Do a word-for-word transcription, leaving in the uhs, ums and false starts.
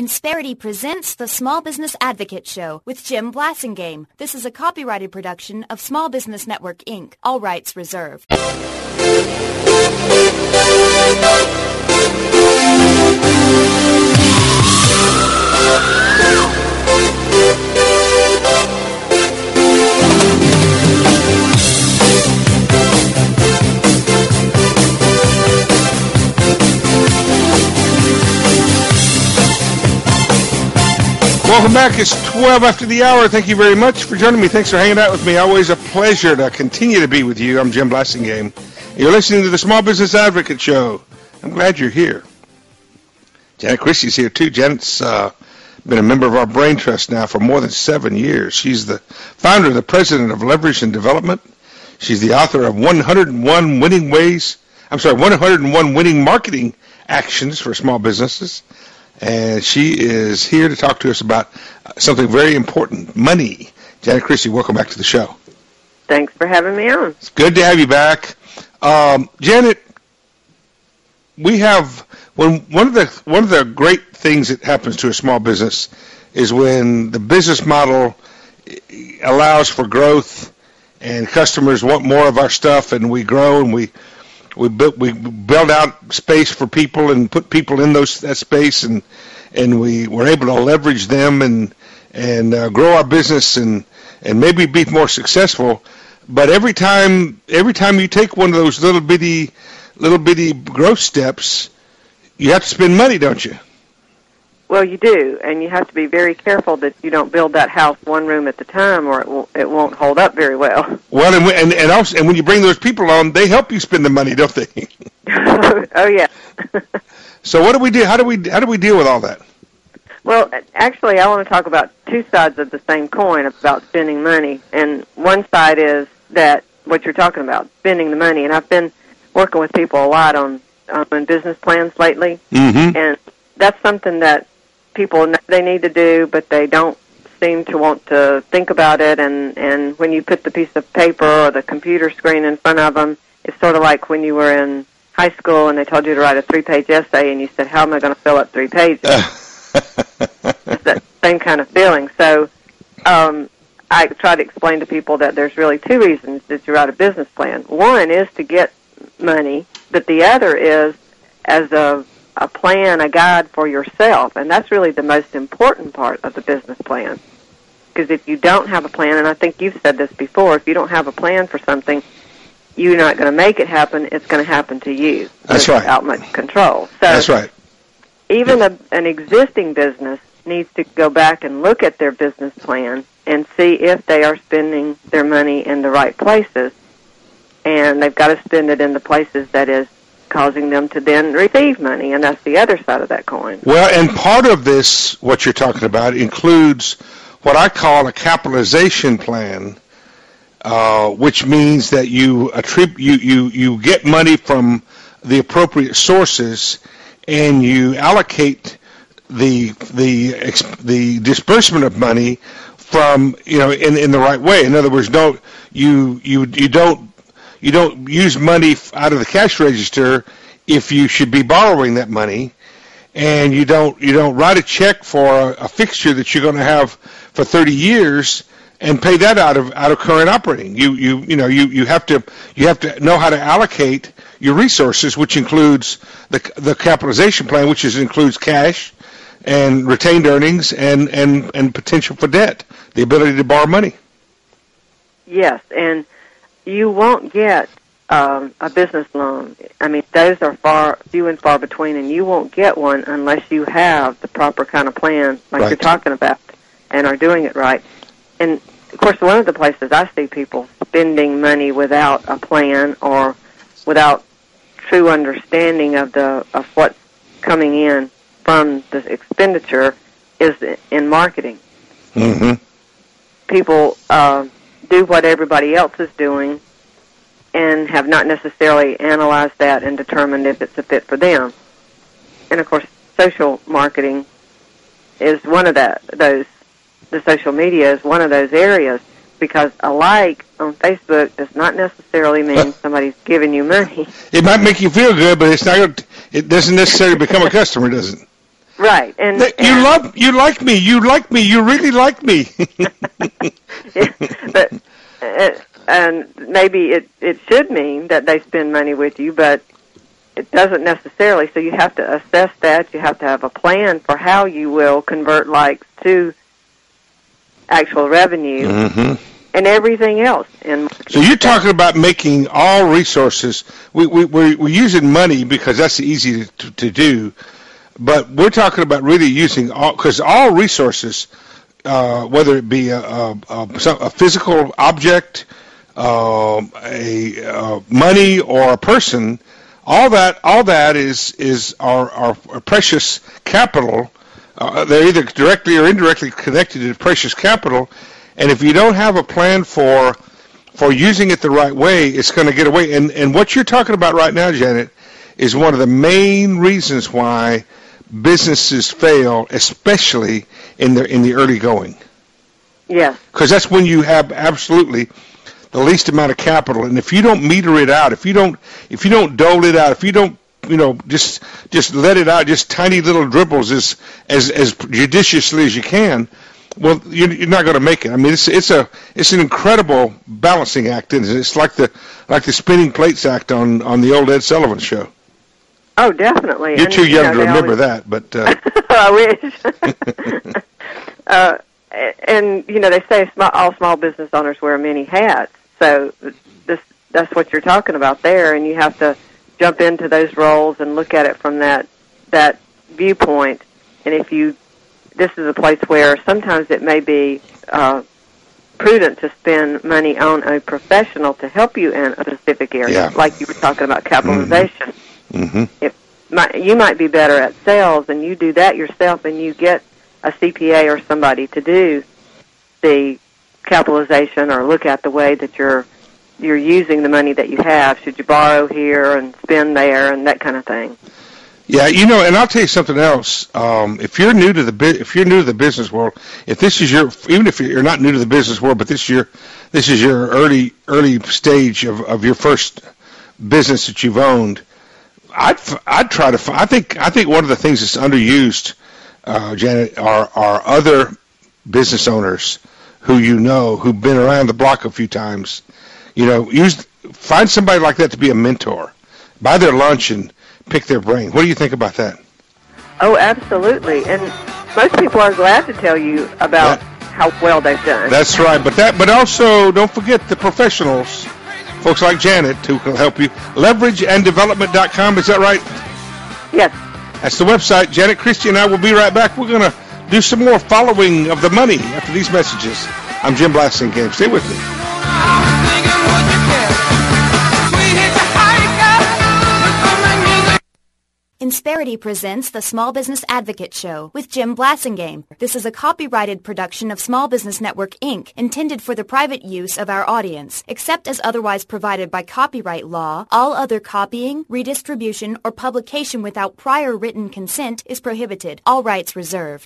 Insperity presents the Small Business Advocate Show with Jim Blasingame. This is a copyrighted production of Small Business Network, Incorporated. All rights reserved. Welcome back. It's twelve after the hour. Thank you very much for joining me. Thanks for hanging out with me. Always a pleasure to continue to be with you. I'm Jim Blasingame. You're listening to the Small Business Advocate Show. I'm glad you're here. Janet Christie's here, too. Janet's uh, been a member of our Brain Trust now for more than seven years. She's the founder and the president of Leverage and Development. She's the author of one hundred one Winning Ways, I'm sorry, one hundred one Winning Marketing Actions for Small Businesses. And she is here to talk to us about something very important, money. Janet Christie, welcome back to the show. Thanks for having me on. It's good to have you back. Um, Janet, we have when one of the one of the great things that happens to a small business is when the business model allows for growth and customers want more of our stuff, and we grow and we We built we build out space for people and put people in those that space, and and we were able to leverage them and and uh, grow our business and and maybe be more successful. But every time every time you take one of those little bitty little bitty growth steps, you have to spend money, don't you? Well, you do, and you have to be very careful that you don't build that house one room at a time, or it won't, it won't hold up very well. Well, and and and, also, and when you bring those people on, they help you spend the money, don't they? Oh yeah. So what do we do? How do we how do we deal with all that? Well, actually, I want to talk about two sides of the same coin about spending money, and one side is that what you're talking about, spending the money, and I've been working with people a lot on on business plans lately, mm-hmm. and that's something that people know they need to do, but they don't seem to want to think about it. And, and when you put the piece of paper or the computer screen in front of them, it's sort of like when you were in high school and they told you to write a three-page essay, and you said, how am I going to fill up three pages? It's that same kind of feeling. So um, I try to explain to people that there's really two reasons that you write a business plan. One is to get money, but the other is as a a plan, a guide for yourself, and that's really the most important part of the business plan. Because if you don't have a plan, and I think you've said this before, if you don't have a plan for something, you're not going to make it happen, it's going to happen to you. That's right. Without much control. So that's right. Even a, an existing business needs to go back and look at their business plan and see if they are spending their money in the right places, and they've got to spend it in the places that is causing them to then receive money, and that's the other side of that coin. Well, and part of this, what you're talking about, includes what I call a capitalization plan, uh, which means that you attribute you, you you get money from the appropriate sources, and you allocate the the the disbursement of money from you know in in the right way. In other words, don't you you you don't. You don't use money out of the cash register if you should be borrowing that money, and you don't you don't write a check for a, a fixture that you're going to have for thirty years and pay that out of out of current operating. You you you know you, you have to you have to know how to allocate your resources, which includes the the capitalization plan, which is includes cash and retained earnings and, and, and potential for debt, the ability to borrow money. Yes, and you won't get um, a business loan. I mean, those are far few and far between, and you won't get one unless you have the proper kind of plan, like right. you're talking about, and are doing it right. And, of course, one of the places I see people spending money without a plan or without true understanding of the of what's coming in from the expenditure is in marketing. Mm-hmm. People uh, do what everybody else is doing and have not necessarily analyzed that and determined if it's a fit for them. And, of course, social marketing is one of that, those, the social media is one of those areas, because a like on Facebook does not necessarily mean somebody's giving you money. It might make you feel good, but it's not. It doesn't necessarily become a customer, does it? Right, and, you and love you like me. You like me. You really like me. but uh, and maybe it it should mean that they spend money with you, but it doesn't necessarily. So you have to assess that. You have to have a plan for how you will convert likes to actual revenue mm-hmm. and everything else. And so you're talking about making all resources. We we we're, we're using money because that's easy to, to do. But we're talking about really using all, because all resources, uh, whether it be a, a, a physical object, uh, a uh, money, or a person, all that all that is is our, our, our precious capital. Uh, they're either directly or indirectly connected to precious capital, and if you don't have a plan for for using it the right way, it's going to get away. And and what you're talking about right now, Janet, is one of the main reasons why businesses fail, especially in the in the early going. Yeah. Because that's when you have absolutely the least amount of capital, and if you don't meter it out, if you don't if you don't dole it out, if you don't you know just just let it out, just tiny little dribbles as as as judiciously as you can, well, you're, you're not going to make it. I mean, it's it's a it's an incredible balancing act, isn't it? It's like the like the spinning plates act on on the old Ed Sullivan Show. Oh, definitely. You're and, too young you know, to remember always... that, but uh... I wish. uh, and you know, they say all small business owners wear many hats. So this that's what you're talking about there, and you have to jump into those roles and look at it from that that viewpoint. And if you, this is a place where sometimes it may be uh, prudent to spend money on a professional to help you in a specific area, yeah. like you were talking about capitalization. Mm-hmm. Mm-hmm. If my, you might be better at sales, and you do that yourself, and you get a C P A or somebody to do the capitalization or look at the way that you're you're using the money that you have. Should you borrow here and spend there, and that kind of thing. Yeah, you know, and I'll tell you something else. Um, if you're new to the bu- if you're new to the business world, if this is your even if you're not new to the business world, but this is your this is your early early stage of, of your first business that you've owned. I'd I'd try to. I think I think one of the things that's underused, uh, Janet, are are other business owners who you know who've been around the block a few times. You know, use find somebody like that to be a mentor. Buy their lunch and pick their brain. What do you think about that? Oh, absolutely. And most people are glad to tell you about that, how well they've done. That's right. But that but also don't forget the professionals. Folks like Janet who can help you. leverage and development dot com, is that right? Yes. That's the website. Janet Christie and I will be right back. We're going to do some more following of the money after these messages. I'm Jim Blasingame. Stay with me. Insperity presents the Small Business Advocate Show with Jim Blasingame. This is a copyrighted production of Small Business Network, Incorporated, intended for the private use of our audience. Except as otherwise provided by copyright law, all other copying, redistribution, or publication without prior written consent is prohibited. All rights reserved.